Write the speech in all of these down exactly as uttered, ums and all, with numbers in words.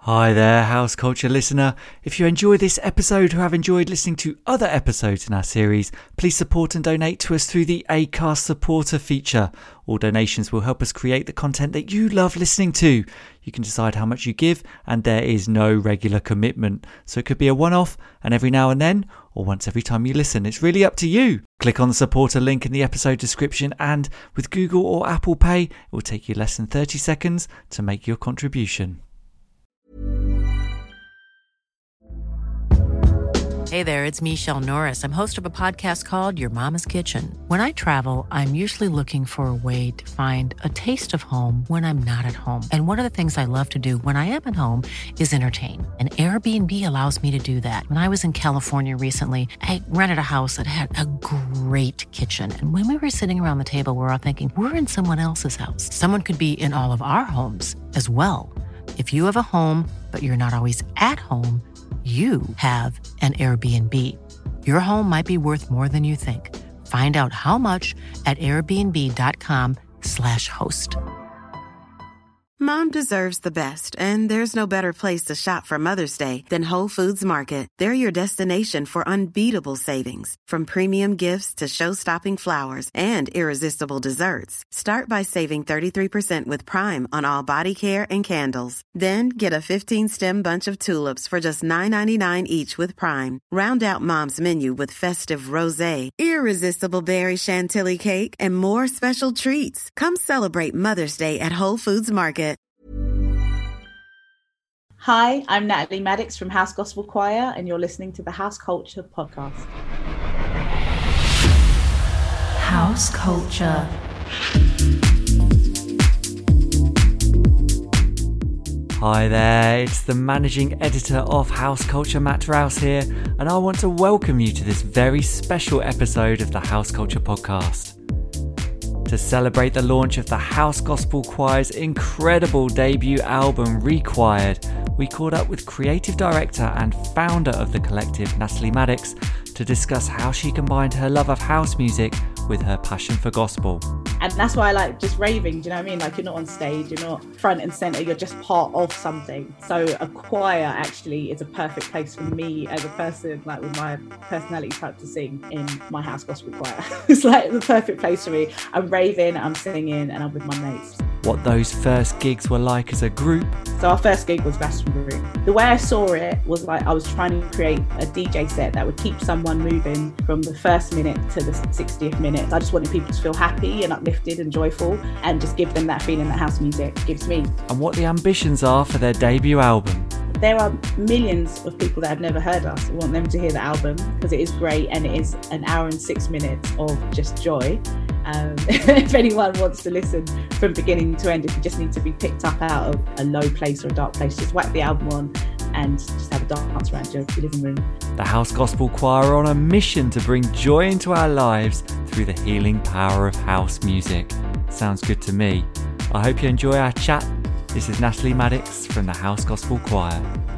Hi there, House Culture listener. If you enjoy this episode or have enjoyed listening to other episodes in our series, please support and donate to us through the Acast supporter feature. All donations will help us create the content that you love listening to. You can decide how much you give, and there is no regular commitment. So it could be a one-off, and every now and then, or once every time you listen. It's really up to you. Click on the supporter link in the episode description, and with Google or Apple Pay, it will take you less than thirty seconds to make your contribution. Hey there, it's Michelle Norris. I'm host of a podcast called Your Mama's Kitchen. When I travel, I'm usually looking for a way to find a taste of home when I'm not at home. And one of the things I love to do when I am at home is entertain. And Airbnb allows me to do that. When I was in California recently, I rented a house that had a great kitchen. And when we were sitting around the table, we were all thinking, we're in someone else's house. Someone could be in all of our homes as well. If you have a home, but you're not always at home, you have an Airbnb. Your home might be worth more than you think. Find out how much at airbnb.com slash host. Mom deserves the best, and there's no better place to shop for Mother's Day than Whole Foods Market. They're your destination for unbeatable savings, from premium gifts to show-stopping flowers and irresistible desserts. Start by saving thirty-three percent with Prime on all body care and candles. Then get a fifteen-stem bunch of tulips for just nine ninety-nine each with Prime. Round out Mom's menu with festive rosé, irresistible berry chantilly cake, and more special treats. Come celebrate Mother's Day at Whole Foods Market. Hi, I'm Natalie Maddox from House Gospel Choir, and you're listening to the House Culture Podcast. House Culture. Hi there, it's the managing editor of House Culture, Matt Rouse here, and I want to welcome you to this very special episode of the House Culture Podcast. To celebrate the launch of the House Gospel Choir's incredible debut album, Required, we caught up with creative director and founder of the collective, Natalie Maddox, to discuss how she combined her love of house music with her passion for gospel. And that's why I like just raving, do you know what I mean? Like, you're not on stage, you're not front and centre, you're just part of something. So a choir actually is a perfect place for me as a person, like with my personality type, to sing in my House Gospel Choir. It's like the perfect place for me. I'm raving, I'm singing, and I'm with my mates. What those first gigs were like as a group. So our first gig was Glastonbury. The way I saw it was like I was trying to create a D J set that would keep someone moving from the first minute to the sixtieth minute. I just wanted people to feel happy and uplifted and joyful, and just give them that feeling that house music gives me. And what the ambitions are for their debut album. There are millions of people that have never heard us. I want them to hear the album because it is great, and it is an hour and six minutes of just joy. Um, if anyone wants to listen from beginning to end, if you just need to be picked up out of a low place or a dark place, just whack the album on and just have a dance around your living room. The House Gospel Choir are on a mission to bring joy into our lives through the healing power of house music. Sounds good to me. I hope you enjoy our chat. This is Natalie Maddox from the House Gospel Choir.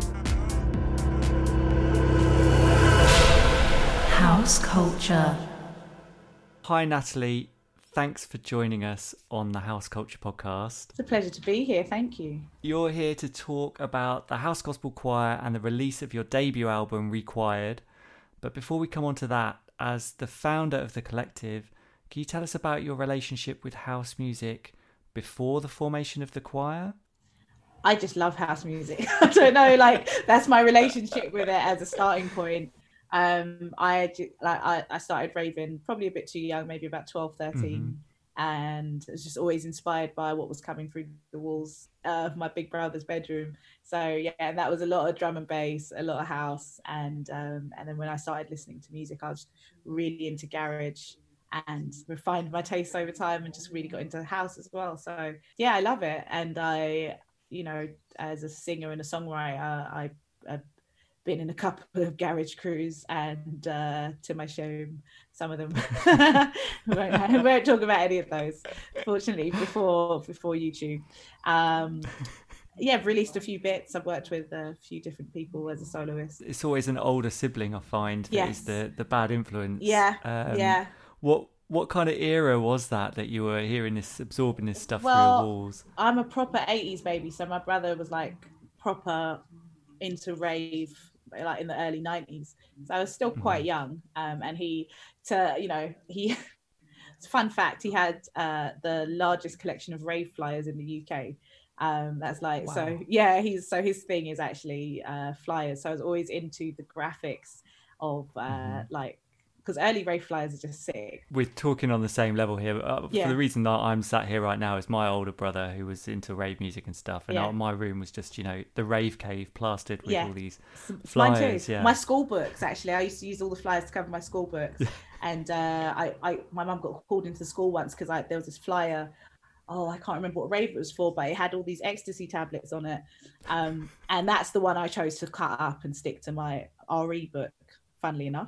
House Culture. Hi Natalie, thanks for joining us on the House Culture Podcast. It's a pleasure to be here, thank you. You're here to talk about the House Gospel Choir and the release of your debut album, Required. But before we come on to that, as the founder of the collective, can you tell us about your relationship with house music before the formation of the choir? I just love house music. I don't know, like that's my relationship with it as a starting point. Um, I like I, I started raving probably a bit too young, maybe about twelve, thirteen, mm-hmm. and was just always inspired by what was coming through the walls of my big brother's bedroom. So yeah, and that was a lot of drum and bass, a lot of house, and um, and then when I started listening to music, I was really into garage and refined my tastes over time, and just really got into house as well. So yeah, I love it, and I, you know, as a singer and a songwriter, I. I been in a couple of garage crews, and uh, to my shame, some of them we, won't, we won't talk about any of those, fortunately, before before YouTube. Um, yeah, I've released a few bits. I've worked with a few different people as a soloist. It's always an older sibling, I find, that yes. is the, the bad influence. Yeah, um, yeah. What what kind of era was that that you were hearing this, absorbing this stuff well, through your walls? I'm a proper eighties baby, so my brother was like proper into rave like in the early nineties. So I was still quite Mm-hmm. young. Um, and he, to you know, he. Fun fact: he had uh, the largest collection of rave flyers in the U K. Um, that's like Wow. so. Yeah, he's so his thing is actually uh, flyers. So I was always into the graphics of uh, Mm-hmm. like. Because early rave flyers are just sick. We're talking on the same level here. Uh, Yeah. For the reason that I'm sat here right now is my older brother who was into rave music and stuff. And Yeah. our- my room was just, you know, the rave cave plastered with Yeah. all these Mine flyers. too. Yeah. My school books, actually, I used to use all the flyers to cover my school books. And uh, I, I, my mum got called into school once because there was this flyer. Oh, I can't remember what rave it was for, but it had all these ecstasy tablets on it. Um, and that's the one I chose to cut up and stick to my R E book, funnily enough.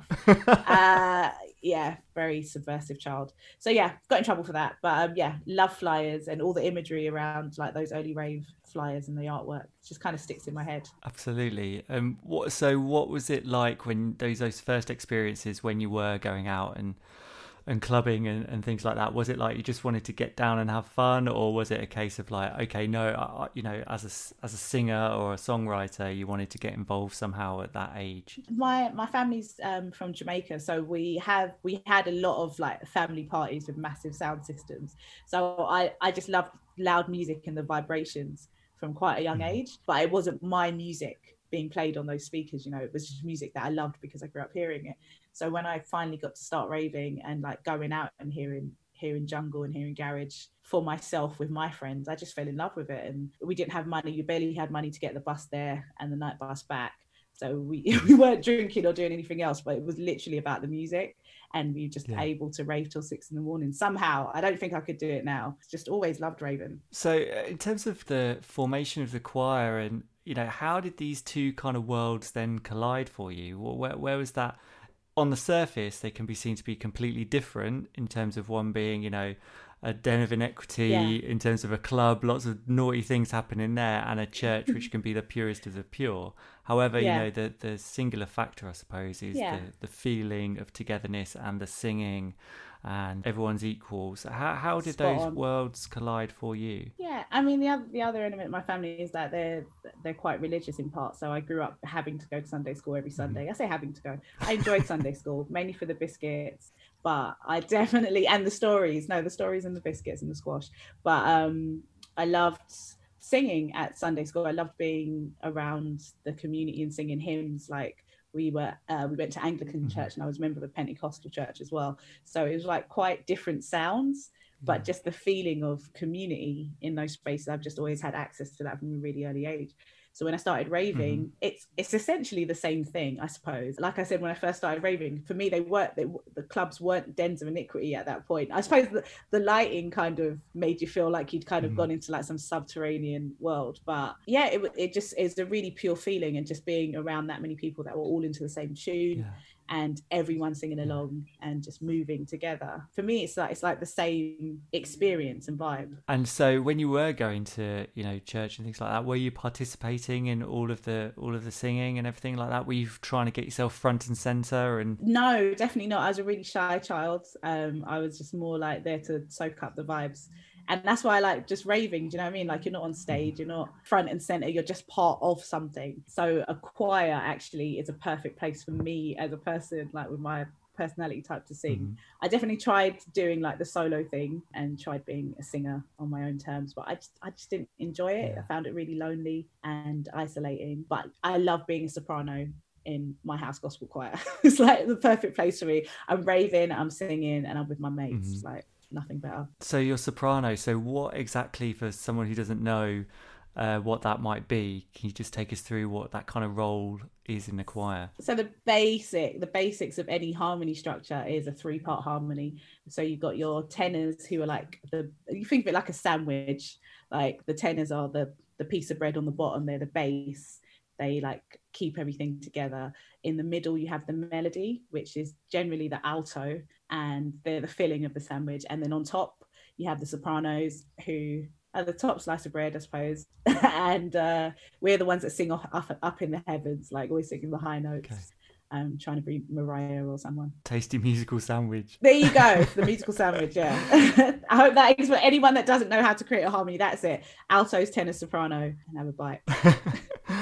uh, yeah, very subversive child. So yeah, got in trouble for that. But um, yeah, love flyers and all the imagery around like those early rave flyers and the artwork. It just kind of sticks in my head. Absolutely. Um, what? So, what was it like when those those first experiences when you were going out and and clubbing and, and things like that? Was it like you just wanted to get down and have fun, or was it a case of like, okay, no, I, you know, as a as a singer or a songwriter, you wanted to get involved somehow at that age? My my family's um, from Jamaica, so we have we had a lot of like family parties with massive sound systems. So I I just loved loud music and the vibrations from quite a young Mm-hmm. age, but it wasn't my music being played on those speakers. You know, it was just music that I loved because I grew up hearing it. So when I finally got to start raving and like going out and hearing hearing jungle and hearing garage for myself with my friends, I just fell in love with it. And we didn't have money. You barely had money to get the bus there and the night bus back. So we, we weren't drinking or doing anything else, but it was literally about the music. And we were just Yeah. able to rave till six in the morning. Somehow, I don't think I could do it now. Just always loved raving. So, uh, in terms of the formation of the choir, and you know, how did these two kind of worlds then collide for you? Where, where was that? On the surface, they can be seen to be completely different in terms of one being, you know, a den of inequity, Yeah. in terms of a club, lots of naughty things happening there, and a church which can be the purest of the pure. However, Yeah. you know, the the singular factor, I suppose, is Yeah. the, the feeling of togetherness and the singing and everyone's equals. How how did Spot those on. worlds collide for you? Yeah, I mean the other the other element of my family is that they're they're quite religious in part. So I grew up having to go to Sunday school every Sunday. I say having to go. I enjoyed Sunday school mainly for the biscuits, but I definitely and the stories. No, the stories and the biscuits and the squash. But um, I loved singing at Sunday school. I loved being around the community and singing hymns. Like we were, uh, we went to Anglican Mhm. church, and I was a member of a Pentecostal church as well. So it was like quite different sounds. But just the feeling of community in those spaces, I've just always had access to that from a really early age. So when I started raving, Mhm. it's it's essentially the same thing, I suppose. Like I said, when I first started raving, for me, they weren't they, the clubs weren't dens of iniquity at that point. I suppose the, the lighting kind of made you feel like you'd kind of Mhm. gone into like some subterranean world. But yeah, it it just is a really pure feeling, and just being around that many people that were all into the same tune. Yeah. And everyone singing along and just moving together. For me, it's like it's like the same experience and vibe. And so, when you were going to, you know, church and things like that, were you participating in all of the all of the singing and everything like that? Were you trying to get yourself front and center? And No, definitely not. I was a really shy child. Um, I was just more like there to soak up the vibes. And that's why I like just raving. Do you know what I mean? Like you're not on stage, you're not front and center, you're just part of something. So a choir actually is a perfect place for me as a person, like with my personality type to sing. Mhm. I definitely tried doing like the solo thing and tried being a singer on my own terms, but I just I just didn't enjoy it. Yeah. I found it really lonely and isolating. But I love being a soprano in my house gospel choir. It's like the perfect place for me. I'm raving, I'm singing, and I'm with my mates. Mhm. It's like nothing better. So you're soprano. So what exactly, for someone who doesn't know uh, what that might be, can you just take us through what that kind of role is in the choir? So the basic, the basics of any harmony structure is a three-part harmony. So you've got your tenors who are like the, you think of it like a sandwich. Like the tenors are the the piece of bread on the bottom. They're the base. They like keep everything together. In the middle, you have the melody, which is generally the alto, and they're the filling of the sandwich. And then on top, you have the sopranos, who are the top slice of bread, I suppose. And uh, we're the ones that sing up, up, up in the heavens, like always singing the high notes. Okay. Um, trying to be Mariah or someone. Tasty musical sandwich. There you go, the musical sandwich. Yeah, I hope that is for anyone that doesn't know how to create a harmony. That's it. Altos, tenor, soprano, and have a bite.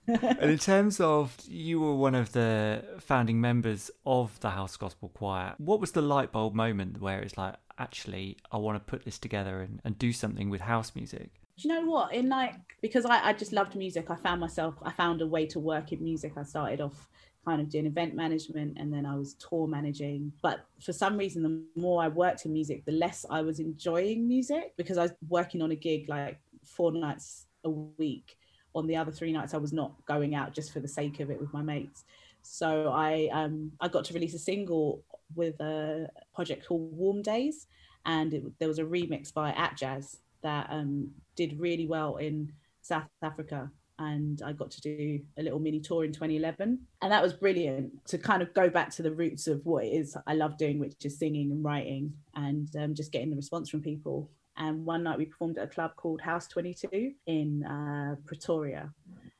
And in terms of, you were one of the founding members of the House Gospel Choir. What was the light bulb moment where it's like, actually, I want to put this together and, and do something with house music? Do you know what? In like, because I, I just loved music, I found myself, I found a way to work in music. I started off kind of doing event management, and then I was tour managing. But for some reason, the more I worked in music, the less I was enjoying music, because I was working on a gig like four nights a week. On the other three nights, I was not going out just for the sake of it with my mates. So I um, I got to release a single with a project called Warm Days, and it, there was a remix by Atjazz that um, did really well in South Africa. And I got to do a little mini tour in twenty eleven. And that was brilliant to kind of go back to the roots of what it is I love doing, which is singing and writing, and um, just getting the response from people. And one night we performed at a club called House twenty-two in uh, Pretoria.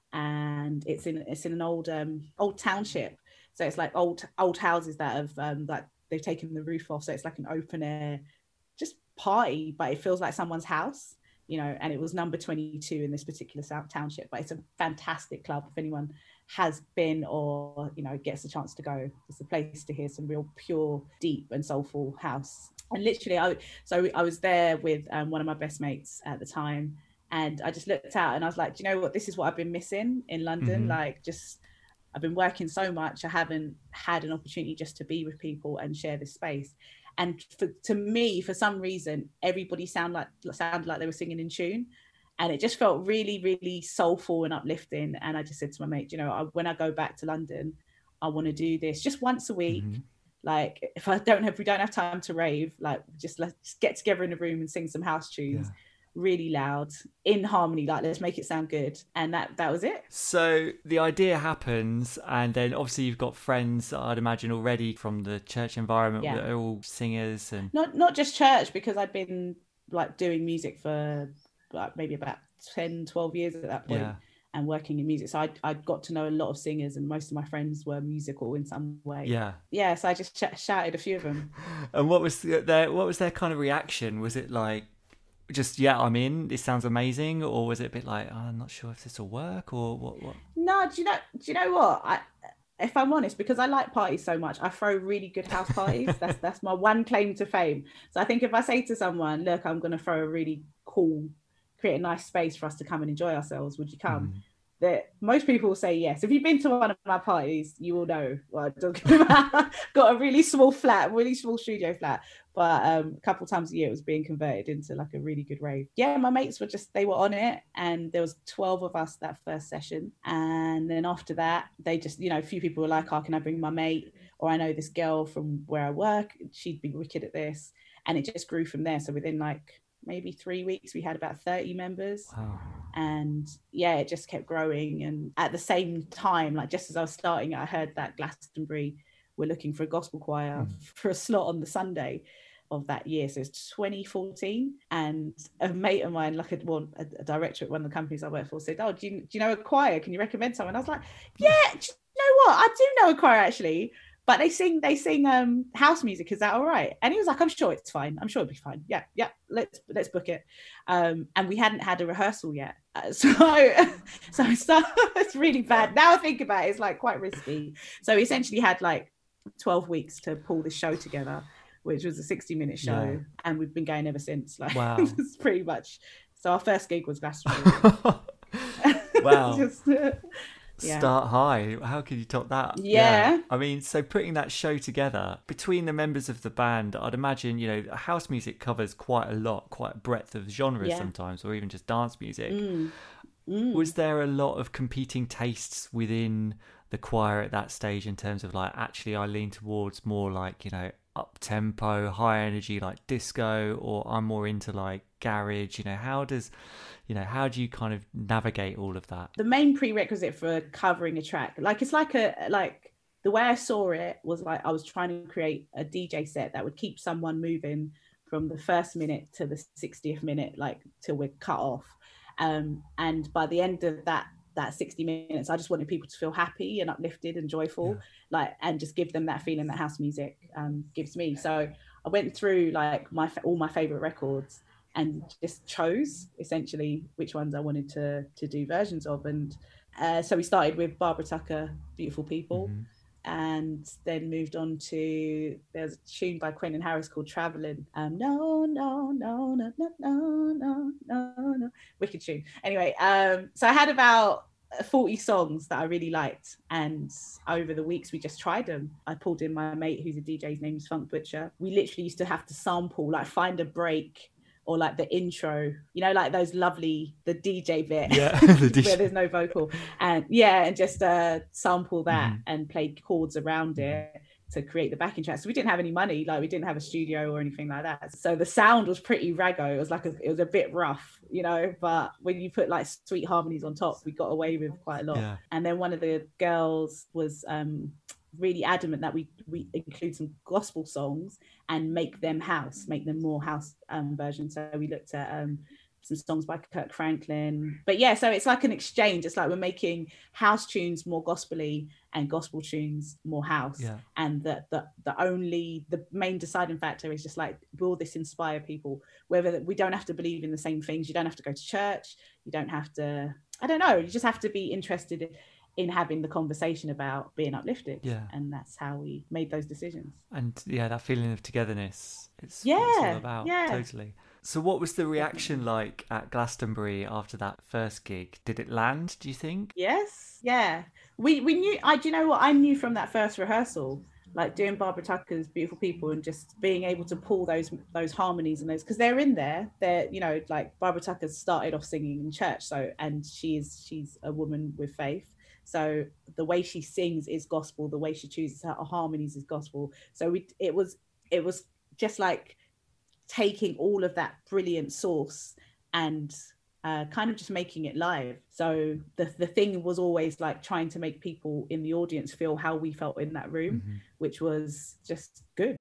And it's in it's in an old um, old township. So it's like old old houses that have um, like they've taken the roof off. So it's like an open air just party, but it feels like someone's house, you know. And it was number twenty-two in this particular township. But it's a fantastic club. If anyone has been or, you know, gets a chance to go, it's a place to hear some real pure, deep and soulful house. And literally, I so I was there with um, one of my best mates at the time, and I just looked out and I was like, do you know what? This is what I've been missing in London. Mm-hmm. Like, just I've been working so much, I haven't had an opportunity just to be with people and share this space. And for, to me, for some reason, everybody sound like sounded like they were singing in tune, and it just felt really, really soulful and uplifting. And I just said to my mate, you know, I, when I go back to London, I want to do this just once a week. Mm-hmm. Like, if I don't have, if we don't have time to rave, like, just let's get together in a room and sing some house tunes, yeah. really loud, in harmony. Like, let's make it sound good. And that that was it. So the idea happens, and then obviously you've got friends, I'd imagine, already from the church environment, yeah. that are all singers, and not not just church, because I'd been like doing music for like maybe about ten, twelve years at that point. Yeah. And working in music, so I I got to know a lot of singers, and most of my friends were musical in some way. Yeah, yeah. So I just ch- shouted a few of them. And what was their what was their kind of reaction? Was it like, just yeah, I'm in, this sounds amazing, or was it a bit like, oh, I'm not sure if this will work, or what? What? No, do you know? Do you know what? I, if I'm honest, because I like parties so much, I throw really good house parties. that's that's my one claim to fame. So I think if I say to someone, look, I'm going to throw a really cool, create a nice space for us to come and enjoy ourselves, would you come? Mm. That most people will say yes. If you've been to one of my parties, you will know what I'm talking about. Got a really small flat, really small studio flat, but um, a couple of times a year it was being converted into like a really good rave. Yeah, my mates were just, they were on it, and there was twelve of us that first session. And then after that, they just, you know, a few people were like, oh, can I bring my mate? Or I know this girl from where I work, she'd be wicked at this. And it just grew from there. So within like maybe three weeks, we had about thirty members. Wow. And yeah, it just kept growing. And at the same time, like just as I was starting, I heard that Glastonbury were looking for a gospel choir mm. for a slot on the Sunday of that year. So it's twenty fourteen. And a mate of mine, like a, well, a, a director at one of the companies I work for, said, oh, do you, do you know a choir? Can you recommend someone? I was like, yeah, do you know what? I do know a choir actually. But they sing, they sing um, house music. Is that all right? And he was like, I'm sure it's fine. I'm sure it'll be fine. Yeah, yeah. Let's let's book it. Um, and we hadn't had a rehearsal yet, uh, so so so it's really bad. Now I think about it, it's like quite risky. So we essentially had like twelve weeks to pull this show together, which was a sixty minute show, yeah. and we've been going ever since. Like, wow, it's pretty much. So our first gig was Glastonbury. Wow. Just, uh, Yeah. Start high. How could you top that? Yeah. yeah. I mean, so putting that show together between the members of the band, I'd imagine, you know, house music covers quite a lot, quite a breadth of genres yeah. sometimes, or even just dance music. Mm. Mm. Was there a lot of competing tastes within the choir at that stage in terms of like, actually, I lean towards more like, you know, up tempo, high energy, like disco, or I'm more into like garage? You know, how does, you know, how do you kind of navigate all of that? The main prerequisite for covering a track, like it's like a, like the way I saw it was like, I was trying to create a D J set that would keep someone moving from the first minute to the sixtieth minute, like till we're cut off. Um, and by the end of that, that sixty minutes, I just wanted people to feel happy and uplifted and joyful, yeah. like, and just give them that feeling that house music um, gives me. So I went through like my all my favorite records and just chose essentially which ones I wanted to to do versions of, and uh, so we started with Barbara Tucker, Beautiful People. Mm-hmm. And then moved on to, there's a tune by Quentin Harris called Traveling. Um, no, no, no, no, no, no, no, no, no. Wicked tune. Anyway, um, so I had about forty songs that I really liked. And over the weeks, we just tried them. I pulled in my mate, who's a D J, his name is Funk Butcher. We literally used to have to sample, like find a break, or like the intro, you know, like those lovely, the D J bit, yeah, the D J. where there's no vocal. And yeah, and just uh, sample that mm-hmm. and play chords around mm-hmm. it to create the backing track. So we didn't have any money, like we didn't have a studio or anything like that. So the sound was pretty raggo. It was like, a, it was a bit rough, you know, but when you put like sweet harmonies on top, we got away with quite a lot. Yeah. And then one of the girls was um, really adamant that we, we include some gospel songs and make them house, make them more house um, versions. So we looked at um, some songs by Kirk Franklin. But yeah, so it's like an exchange. It's like we're making house tunes more gospel-y and gospel tunes more house. Yeah. And the, the the only, the main deciding factor is just like, will this inspire people? Whether we don't have to believe in the same things. You don't have to go to church. You don't have to, I don't know, you just have to be interested in, in having the conversation about being uplifted. Yeah. And that's how we made those decisions. And yeah, that feeling of togetherness, it's yeah, what it's all about. Yeah. Totally. So what was the reaction like at Glastonbury after that first gig? Did it land, do you think? Yes. Yeah. We we knew, I do you know what I knew from that first rehearsal, like doing Barbara Tucker's Beautiful People and just being able to pull those those harmonies and those, because they're in there. They're, you know, like Barbara Tucker started off singing in church, so, and she is she's a woman with faith. So the way she sings is gospel. The way she chooses her harmonies is gospel. So we, it was, it was just like taking all of that brilliant source and uh, kind of just making it live. So the the thing was always like trying to make people in the audience feel how we felt in that room, mm-hmm. which was just good.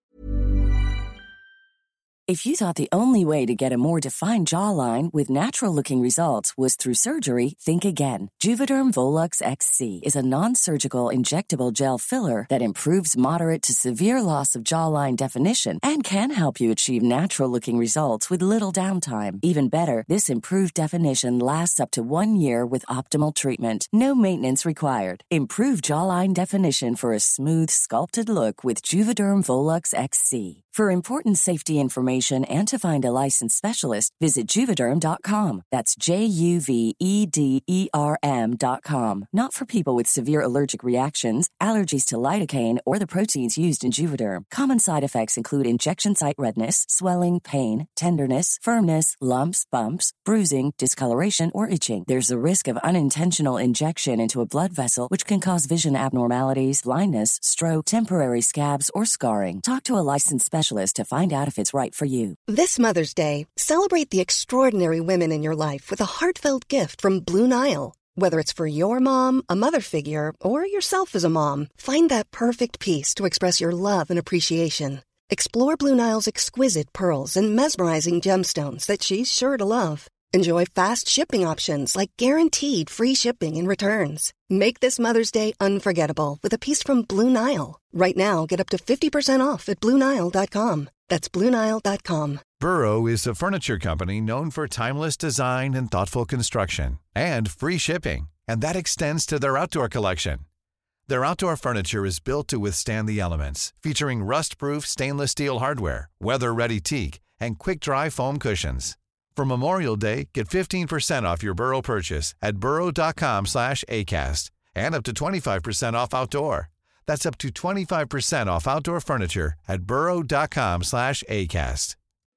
If you thought the only way to get a more defined jawline with natural-looking results was through surgery, think again. Juvederm Volux X C is a non-surgical injectable gel filler that improves moderate to severe loss of jawline definition and can help you achieve natural-looking results with little downtime. Even better, this improved definition lasts up to one year with optimal treatment. No maintenance required. Improve jawline definition for a smooth, sculpted look with Juvederm Volux X C. For important safety information and to find a licensed specialist, visit Juvederm dot com. That's J U V E D E R M dot com. Not for people with severe allergic reactions, allergies to lidocaine, or the proteins used in Juvederm. Common side effects include injection site redness, swelling, pain, tenderness, firmness, lumps, bumps, bruising, discoloration, or itching. There's a risk of unintentional injection into a blood vessel, which can cause vision abnormalities, blindness, stroke, temporary scabs, or scarring. Talk to a licensed specialist to find out if it's right for you. This Mother's Day, celebrate the extraordinary women in your life with a heartfelt gift from Blue Nile. Whether it's for your mom, a mother figure, or yourself as a mom, find that perfect piece to express your love and appreciation. Explore Blue Nile's exquisite pearls and mesmerizing gemstones that she's sure to love. Enjoy fast shipping options like guaranteed free shipping and returns. Make this Mother's Day unforgettable with a piece from Blue Nile. Right now, get up to fifty percent off at Blue Nile dot com. That's Blue Nile dot com. Burrow is a furniture company known for timeless design and thoughtful construction, and free shipping, and that extends to their outdoor collection. Their outdoor furniture is built to withstand the elements, featuring rust-proof stainless steel hardware, weather-ready teak, and quick-dry foam cushions. For Memorial Day, get fifteen percent off your Burrow purchase at burrow dot com slash acast, and up to twenty-five percent off outdoor. That's up to twenty-five percent off outdoor furniture at burrow dot com slash acast.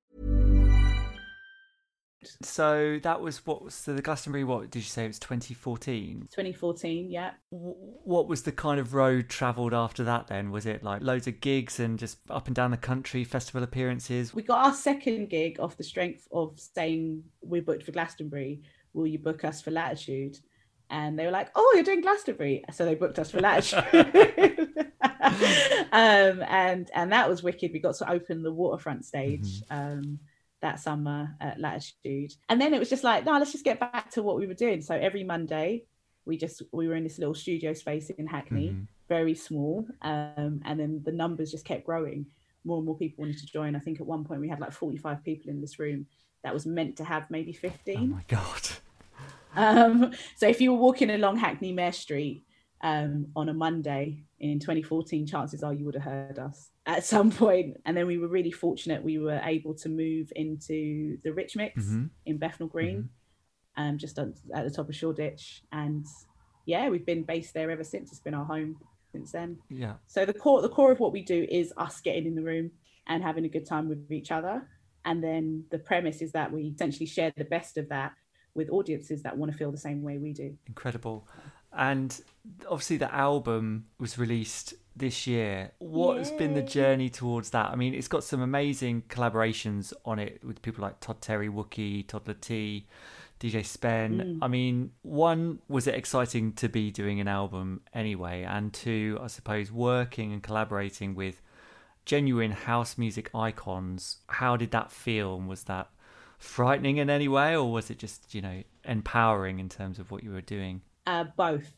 So that was what was so the Glastonbury, what did you say it was twenty fourteen? twenty fourteen, yeah. What was the kind of road travelled after that then? Was it like loads of gigs and just up and down the country, festival appearances? We got our second gig off the strength of saying we booked for Glastonbury. Will you book us for Latitude? And they were like, oh, you're doing Glastonbury. So they booked us for Latitude. um, and, and that was wicked. We got to open the waterfront stage. Mm-hmm. Um, that summer at Latitude. And then it was just like, no, let's just get back to what we were doing. So every Monday, we just, we were in this little studio space in Hackney, mm-hmm. very small. Um, and then the numbers just kept growing. More and more people wanted to join. I think at one point we had like forty-five people in this room that was meant to have maybe fifteen. Oh my God. Um, so if you were walking along Hackney Mare Street um, on a Monday in twenty fourteen, chances are you would have heard us at some point. And then we were really fortunate. We were able to move into the Rich Mix mm-hmm. in Bethnal Green, mm-hmm. um, just at the top of Shoreditch. And yeah, we've been based there ever since. It's been our home since then. Yeah. So the core, the core of what we do is us getting in the room and having a good time with each other. And then the premise is that we essentially share the best of that with audiences that want to feel the same way we do. Incredible. And obviously the album was released this year. What Yay. has been the journey towards that? I mean, it's got some amazing collaborations on it with people like Todd Terry, Wookie, Toddler T, D J Spen. Mm. I mean, one, was it exciting to be doing an album anyway? And two, I suppose, working and collaborating with genuine house music icons. How did that feel? And was that frightening in any way, or was it just, you know, empowering in terms of what you were doing? Uh, both.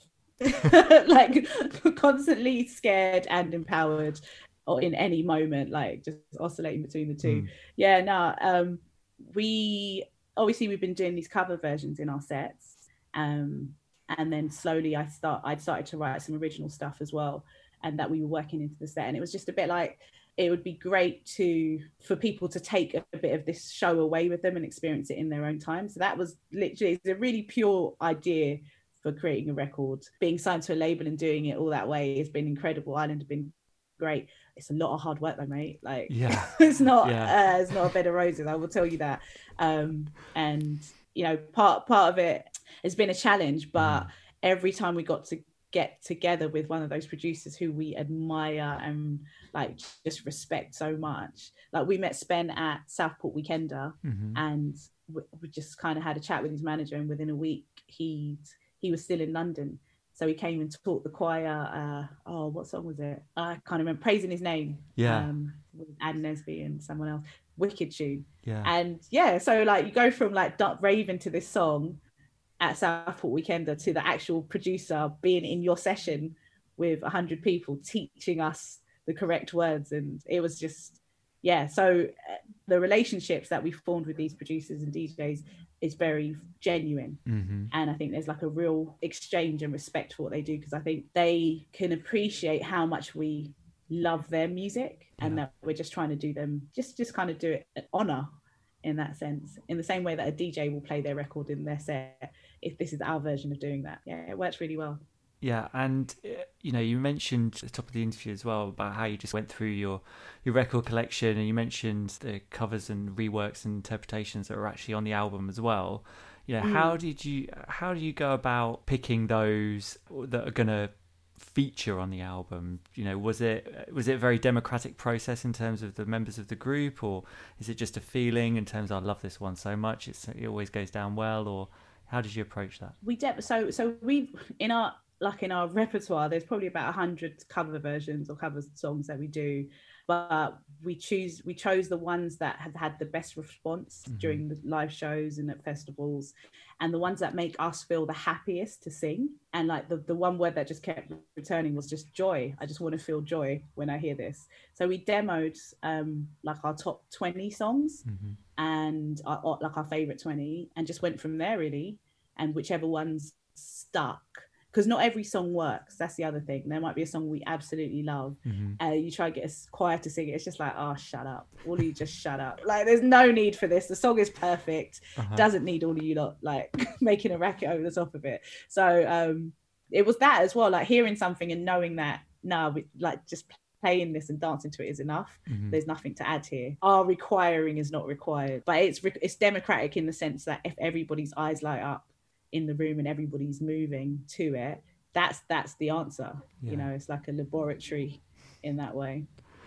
Like constantly scared and empowered, or in any moment, like just oscillating between the two. Mm. Yeah, no, um, we obviously we've been doing these cover versions in our sets, um, and then slowly I start I'd started to write some original stuff as well, and that we were working into the set, and it was just a bit like, it would be great to for people to take a, a bit of this show away with them and experience it in their own time. So that was literally it's a really pure idea for creating a record. Being signed to a label and doing it all that way has been incredible. Ireland have been great. It's a lot of hard work though, mate. Like, yeah, it's not yeah. uh, it's not a bed of roses, I will tell you that. Um, and you know, part part of it has been a challenge, but mm. every time we got to get together with one of those producers who we admire and like just respect so much, like we met Spen at Southport Weekender, mm-hmm. and we, we just kind of had a chat with his manager, and within a week he he was still in London, so he came and taught the choir uh oh what song was it, I can't remember, Praising His Name, yeah um with Ad Nesby and someone else, wicked tune. Yeah. And yeah, so like you go from like raving to this song at Southport Weekender to the actual producer being in your session with a hundred people teaching us the correct words. And it was just, yeah. So uh, the relationships that we formed with these producers and D Js is very genuine. Mm-hmm. And I think there's like a real exchange and respect for what they do, because I think they can appreciate how much we love their music, yeah. and that we're just trying to do them, just, just kind of do it an honor in that sense, in the same way that a D J will play their record in their set, if this is our version of doing that. Yeah, it works really well. Yeah, and you know, you mentioned at the top of the interview as well about how you just went through your your record collection, and you mentioned the covers and reworks and interpretations that are actually on the album as well. You know, mm. how did you how do you go about picking those that are going to feature on the album? You know, was it was it a very democratic process in terms of the members of the group, or is it just a feeling in terms of I love this one so much it's, it always goes down well, or how did you approach that? We de- so so we in our like in our repertoire there's probably about a hundred cover versions or cover songs that we do, but we choose we chose the ones that have had the best response mm-hmm. during the live shows and at festivals, and the ones that make us feel the happiest to sing. And like the, the one word that just kept returning was just joy. I just want to feel joy when I hear this. So we demoed um like our top twenty songs, mm-hmm. and our, like our favorite twenty, and just went from there really, and whichever ones stuck. Because not every song works. That's the other thing. There might be a song we absolutely love. Mm-hmm. Uh, you try to get a choir to sing it. It's just like, oh, shut up. All of you just shut up. Like, there's no need for this. The song is perfect. Uh-huh. Doesn't need all of you lot, like, making a racket over the top of it. So um, it was that as well. Like, hearing something and knowing that, no, we, like, just playing this and dancing to it is enough. Mm-hmm. There's nothing to add here. Our requiring is not required. But it's it's democratic in the sense that if everybody's eyes light up in the room and everybody's moving to it, that's that's the answer. Yeah. You know, it's like a laboratory in that way.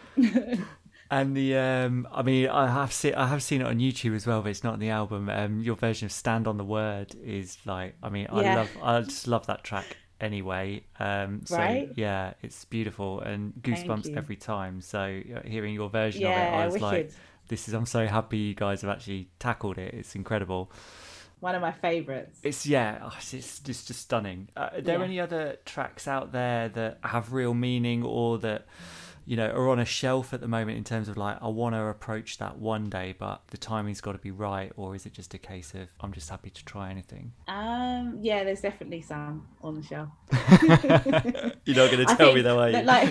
And the um I mean I have seen I have seen it on YouTube as well, but it's not on the album. Um your version of Stand on the Word is like, I mean, yeah. I love I just love that track anyway. Um so right? yeah, it's beautiful and goosebumps every time. So hearing your version yeah, of it, I was wicked. like, this is I'm so happy you guys have actually tackled it. It's incredible. One of my favorites. It's yeah, oh, it's, it's just just stunning. Uh, are there yeah. any other tracks out there that have real meaning, or that you know, are on a shelf at the moment in terms of like, I want to approach that one day, but the timing's got to be right? Or is it just a case of, I'm just happy to try anything? Um, yeah, there's definitely some on the shelf. You're not going to tell me though, are you? Like,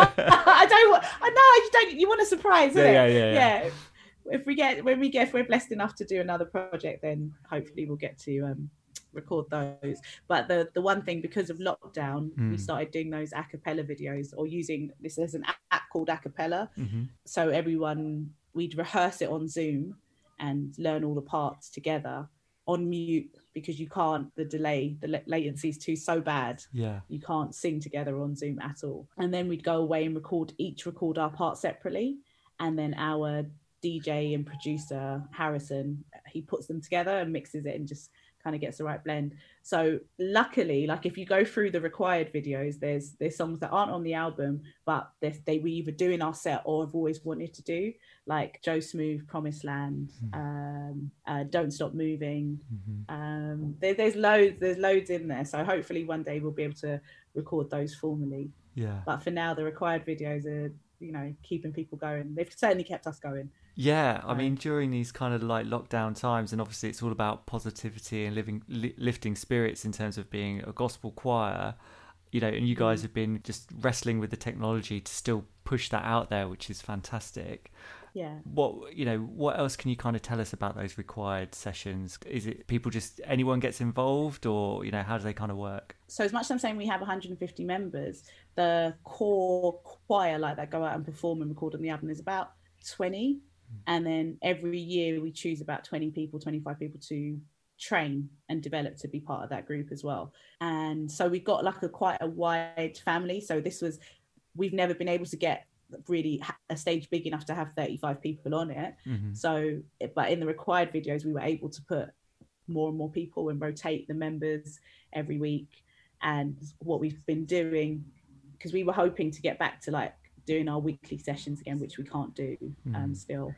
I don't want, I know, you don't, you want a surprise, isn't yeah, it? Yeah, yeah, yeah. yeah. If we get, when we get, if we're blessed enough to do another project, then hopefully we'll get to um, record those. But the the one thing, because of lockdown, mm. we started doing those a cappella videos, or using this as an app called Acapella. Mm-hmm. So everyone, we'd rehearse it on Zoom and learn all the parts together on mute, because you can't, the delay, the latency is too so bad. Yeah, you can't sing together on Zoom at all. And then we'd go away and record, each record our parts separately, and then our D J and producer Harrison, he puts them together and mixes it and just kind of gets the right blend. So luckily, like if you go through the required videos, there's there's songs that aren't on the album, but they, they were either doing our set or have always wanted to do, like Joe Smooth, Promised Land, mm-hmm. um, uh, Don't Stop Moving. Mm-hmm. Um, there, there's loads, there's loads in there. So hopefully one day we'll be able to record those formally. Yeah. But for now, the required videos are, you know, keeping people going. They've certainly kept us going. Yeah, I mean, during these kind of like lockdown times, and obviously it's all about positivity and living, li- lifting spirits in terms of being a gospel choir, you know, and you guys mm. have been just wrestling with the technology to still push that out there, which is fantastic. Yeah. What, you know, what else can you kind of tell us about those required sessions? Is it people just, anyone gets involved, or, you know, how do they kind of work? So as much as I'm saying we have one hundred fifty members, the core choir like that go out and perform and record on the album is about twenty. And then every year we choose about twenty people, twenty-five people to train and develop to be part of that group as well. And so we've got like a quite a wide family. So this was, we've never been able to get really a stage big enough to have thirty-five people on it. Mm-hmm. So, but in the required videos, we were able to put more and more people and rotate the members every week. And what we've been doing, because we were hoping to get back to like doing our weekly sessions again, which we can't do um, mm. still.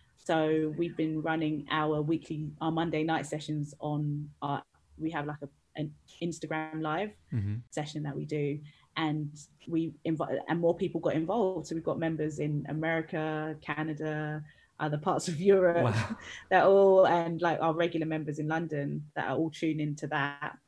So we've been running our weekly, our Monday night sessions on our, we have like a, an Instagram live mm-hmm. session that we do, and we invite, and more people got involved. So we've got members in America, Canada, other parts of Europe. Wow. They're all, and like our regular members in London that are all tuned into that.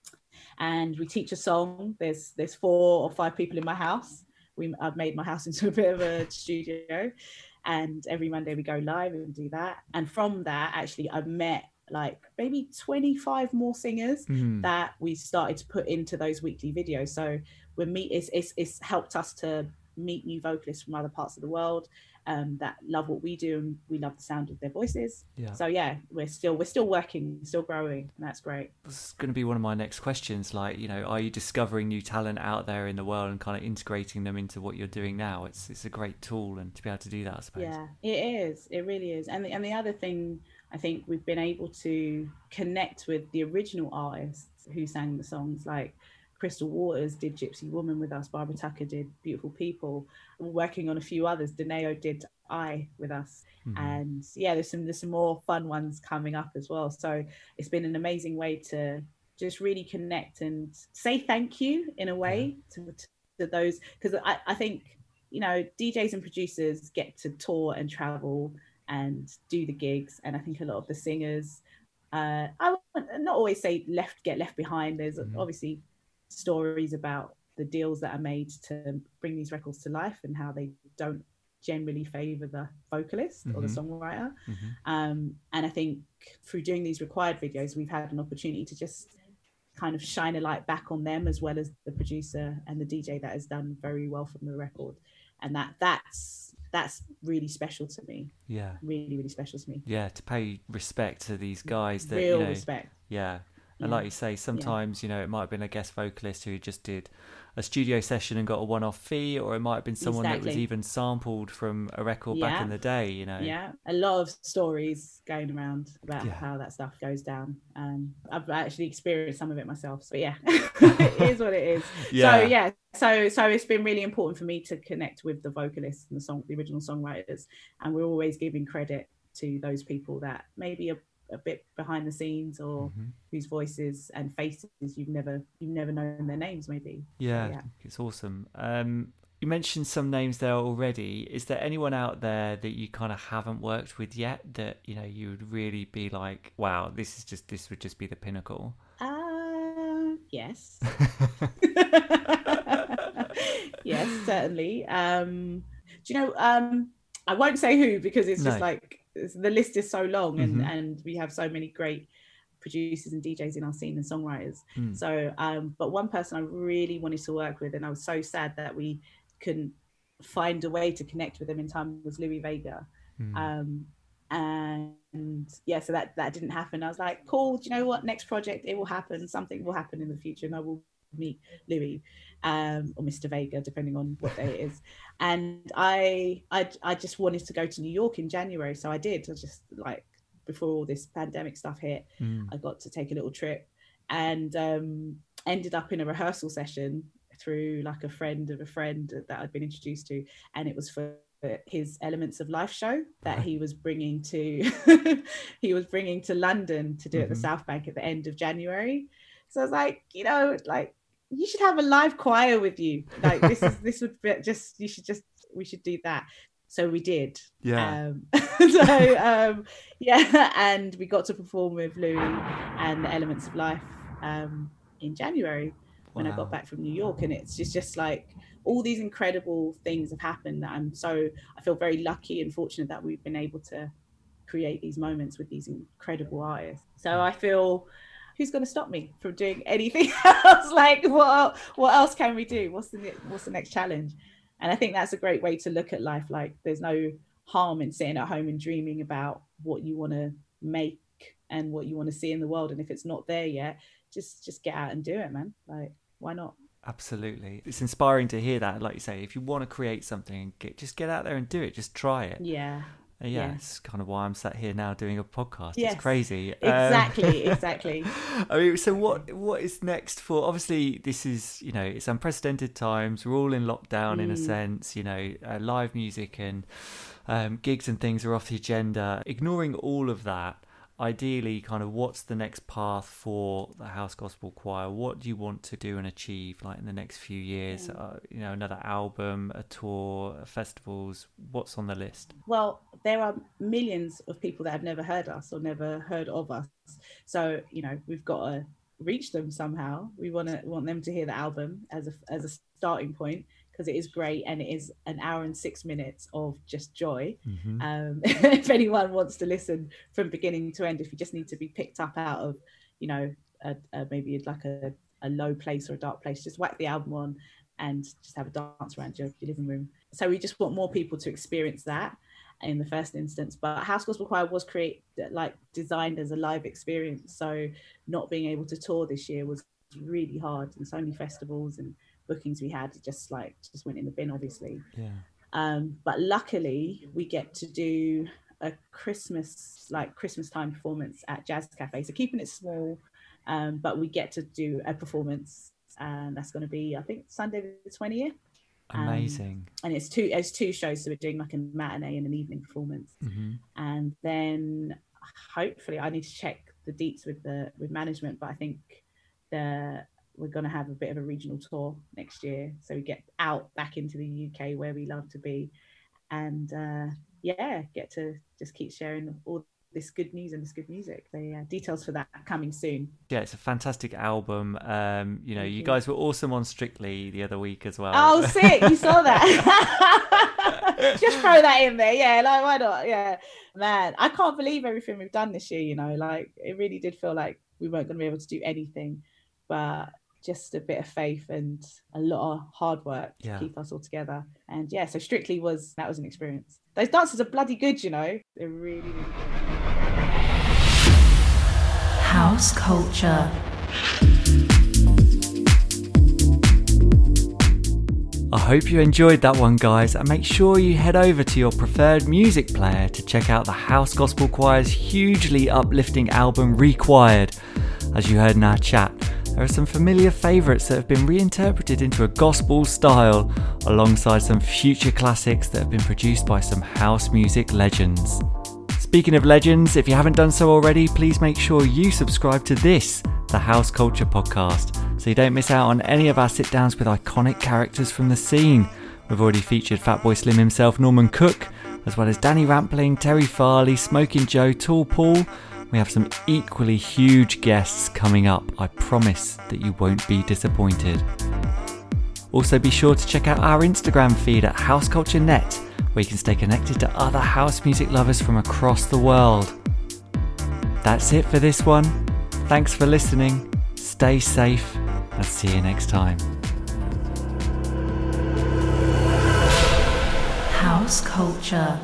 And we teach a song. There's there's four or five people in my house. We, I've made my house into a bit of a studio, and every Monday we go live and do that. And from that, actually, I've met like maybe twenty-five more singers mm. that we started to put into those weekly videos. So we meet, it's, it's, it's helped us to meet new vocalists from other parts of the world um, that love what we do, and we love the sound of their voices. Yeah. So yeah, we're still we're still working, still growing, and that's great. This is going to be one of my next questions. Like, you know, are you discovering new talent out there in the world and kind of integrating them into what you're doing now? It's it's a great tool, and to be able to do that, I suppose. Yeah, it is. It really is. And the, and the other thing, I think we've been able to connect with the original artists who sang the songs, like Crystal Waters did Gypsy Woman with us, Barbara Tucker did Beautiful People, we're working on a few others. Deneo did I with us. Mm-hmm. And yeah, there's some there's some more fun ones coming up as well. So it's been an amazing way to just really connect and say thank you in a way yeah. to, to those, because I, I think, you know, D Js and producers get to tour and travel and do the gigs, and I think a lot of the singers uh I would not always say left get left behind. There's mm-hmm. obviously stories about the deals that are made to bring these records to life and how they don't generally favor the vocalist mm-hmm. or the songwriter. Mm-hmm. Um, and I think through doing these required videos, we've had an opportunity to just kind of shine a light back on them, as well as the producer and the D J that has done very well from the record. And that that's that's really special to me. Yeah. Really, really special to me. Yeah, to pay respect to these guys. That, Real you know, respect. Yeah. And yeah. like you say, sometimes, yeah. you know, it might have been a guest vocalist who just did a studio session and got a one-off fee, or it might have been someone exactly. that was even sampled from a record yeah. back in the day, you know. Yeah, a lot of stories going around about yeah. how that stuff goes down. Um, I've actually experienced some of it myself, so yeah, it is what it is. Yeah. So yeah, so so it's been really important for me to connect with the vocalists and the song, the original songwriters, and we're always giving credit to those people that maybe are a bit behind the scenes, or mm-hmm. whose voices and faces you've never you've never known their names maybe. Yeah, so, yeah. It's awesome. Um You mentioned some names there already. Is there anyone out there that you kind of haven't worked with yet that, you know, you would really be like, wow, this is just, this would just be the pinnacle? Uh, yes. Yes, certainly. Um, do you know, um, I won't say who because it's just no. like, it's, the list is so long and, mm-hmm. and we have so many great producers and D Js in our scene and songwriters. Mm. So, um, but one person I really wanted to work with, and I was so sad that we couldn't find a way to connect with him in time, was Louis Vega. Mm. Um, and yeah, so that, that didn't happen. I was like, cool, do you know what? Next project, it will happen. Something will happen in the future and I will meet Louis um, or Mister Vega, depending on what day it is. And I, I, I just wanted to go to New York in January. So I did. I just like, before all this pandemic stuff hit, mm. I got to take a little trip and um, ended up in a rehearsal session through like a friend of a friend that I'd been introduced to. And it was for his Elements of Life show that he was bringing to, he was bringing to London to do mm-hmm. at the South Bank at the end of January. So I was like, you know, like you should have a live choir with you. Like this is, this would be just, you should just, we should do that. So we did. Yeah. Um, so um, yeah, and we got to perform with Louis and the Elements of Life um, in January when wow. I got back from New York, and it's just just like all these incredible things have happened. That I'm so I feel very lucky and fortunate that we've been able to create these moments with these incredible artists. So I feel, who's going to stop me from doing anything else? Like what what else can we do? What's the what's the next challenge? And I think that's a great way to look at life. Like there's no harm in sitting at home and dreaming about what you want to make and what you want to see in the world. And if it's not there yet, just just get out and do it, man. Like, why not? Absolutely. It's inspiring to hear that. Like you say, if you want to create something, get, just get out there and do it. Just try it. Yeah. Yeah, yeah, it's kind of why I'm sat here now doing a podcast. Yes, it's crazy. Exactly, um, exactly. I mean, so what what is next for? Obviously, this is, you know, it's unprecedented times. We're all in lockdown mm. in a sense. You know, uh, live music and um, gigs and things are off the agenda. Ignoring all of that, ideally, kind of what's the next path for the House Gospel Choir? What do you want to do and achieve, like in the next few years? Yeah. Uh, you know, another album, a tour, festivals. What's on the list? Well, there are millions of people that have never heard us or never heard of us. So, you know, we've got to reach them somehow. We want to want them to hear the album as a as a starting point, because it is great and it is an hour and six minutes of just joy. Mm-hmm. Um, if anyone wants to listen from beginning to end, if you just need to be picked up out of, you know, a, a, maybe like a, a low place or a dark place, just whack the album on and just have a dance around your, your living room. So we just want more people to experience that in the first instance. But House Gospel Choir was created, like designed as a live experience. So not being able to tour this year was really hard, and so many festivals and bookings we had just like just went in the bin, obviously. Yeah. Um, but luckily we get to do a Christmas, like Christmas time performance at Jazz Cafe. So keeping it small, um, but we get to do a performance, and that's going to be, I think, Sunday the twentieth. Amazing. Um, and it's two it's two shows, so we're doing like a matinee and an evening performance. Mm-hmm. And then hopefully, I need to check the deets with the with management, but I think the we're going to have a bit of a regional tour next year, so we get out back into the U K where we love to be, and uh yeah get to just keep sharing all this good news and this good music. So yeah, details for that coming soon. Yeah, it's a fantastic album. Um you know, you, you guys were awesome on Strictly the other week as well. Oh, sick. You saw that. Just throw that in there. Yeah, like why not? Yeah, man, I can't believe everything we've done this year. You know, like it really did feel like we weren't going to be able to do anything, but just a bit of faith and a lot of hard work to yeah. keep us all together. And yeah, so Strictly was, that was an experience. Those dances are bloody good, you know. They're really, really good. House culture. I hope you enjoyed that one, guys, and make sure you head over to your preferred music player to check out the House Gospel Choir's hugely uplifting album Required. As you heard in our chat, there are some familiar favourites that have been reinterpreted into a gospel style, alongside some future classics that have been produced by some house music legends. Speaking of legends, if you haven't done so already, please make sure you subscribe to this, the House Culture Podcast, so you don't miss out on any of our sit-downs with iconic characters from the scene. We've already featured Fatboy Slim himself, Norman Cook, as well as Danny Rampling, Terry Farley, Smoking Joe, Tall Paul. We have some equally huge guests coming up. I promise that you won't be disappointed. Also be sure to check out our Instagram feed at House Culture Net, where you can stay connected to other house music lovers from across the world. That's it for this one. Thanks for listening. Stay safe and see you next time. House Culture.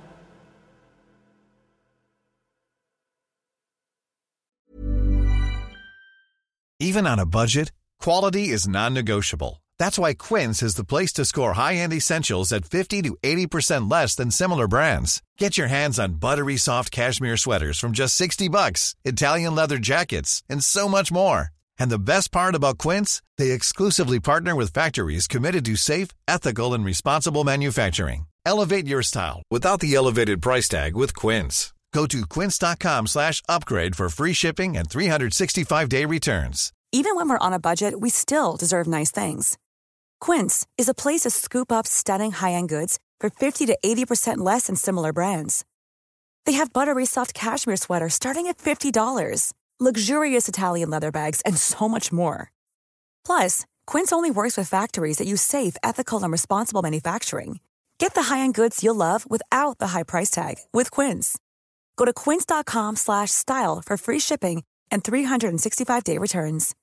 Even on a budget, quality is non-negotiable. That's why Quince is the place to score high-end essentials at fifty to eighty percent less than similar brands. Get your hands on buttery soft cashmere sweaters from just sixty bucks, Italian leather jackets, and so much more. And the best part about Quince, they exclusively partner with factories committed to safe, ethical, and responsible manufacturing. Elevate your style without the elevated price tag with Quince. Go to quince.com slash upgrade for free shipping and three sixty-five day returns. Even when we're on a budget, we still deserve nice things. Quince is a place to scoop up stunning high-end goods for fifty to eighty percent less than similar brands. They have buttery soft cashmere sweaters starting at fifty dollars, luxurious Italian leather bags, and so much more. Plus, Quince only works with factories that use safe, ethical, and responsible manufacturing. Get the high-end goods you'll love without the high price tag with Quince. Go to quince.com slash style for free shipping and three sixty-five day returns.